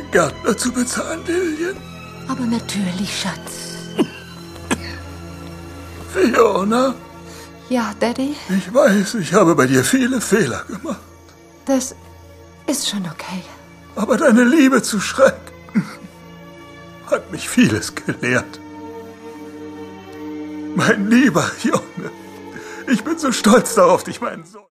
Gärtner zu bezahlen, Lillian. Aber natürlich, Schatz. Fiona, Ja, Daddy, ich weiß, ich habe bei dir viele Fehler gemacht. das ist schon okay. Aber deine Liebe zu Schreck hat mich vieles gelehrt. Mein lieber Junge, ich bin so stolz darauf, dich meinen Sohn...